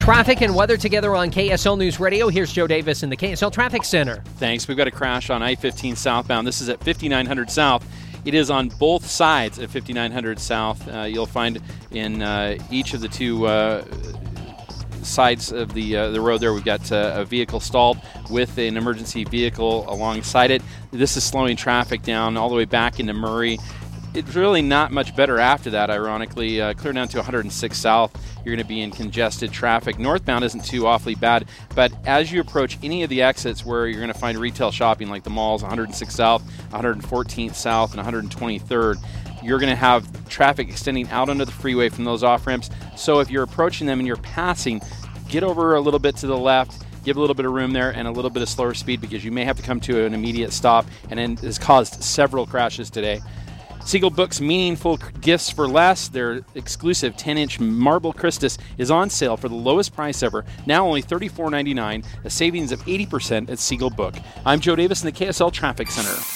Traffic and weather together on KSL News Radio. Here's Joe Davis in the KSL Traffic Center. Thanks. We've got a crash on I-15 southbound. This is at 5900 South. It is on both sides of 5900 South. You'll find in each of the two sides of the road there, we've got a vehicle stalled with an emergency vehicle alongside it. This is slowing traffic down all the way back into Murray. It's really not much better after that, ironically. Clear down to 106 South, you're going to be in congested traffic. Northbound isn't too awfully bad, but as you approach any of the exits where you're going to find retail shopping, like the malls, 106 South, 114th South, and 123rd, you're going to have traffic extending out onto the freeway from those off-ramps. So if you're approaching them and you're passing, get over a little bit to the left, give a little bit of room there and a little bit of slower speed, because you may have to come to an immediate stop, and it has caused several crashes today. Siegel Books Meaningful Gifts for Less. Their exclusive 10-inch marble Christus is on sale for the lowest price ever, now only $34.99, a savings of 80% at Siegel Book. I'm Joe Davis in the KSL Traffic Center.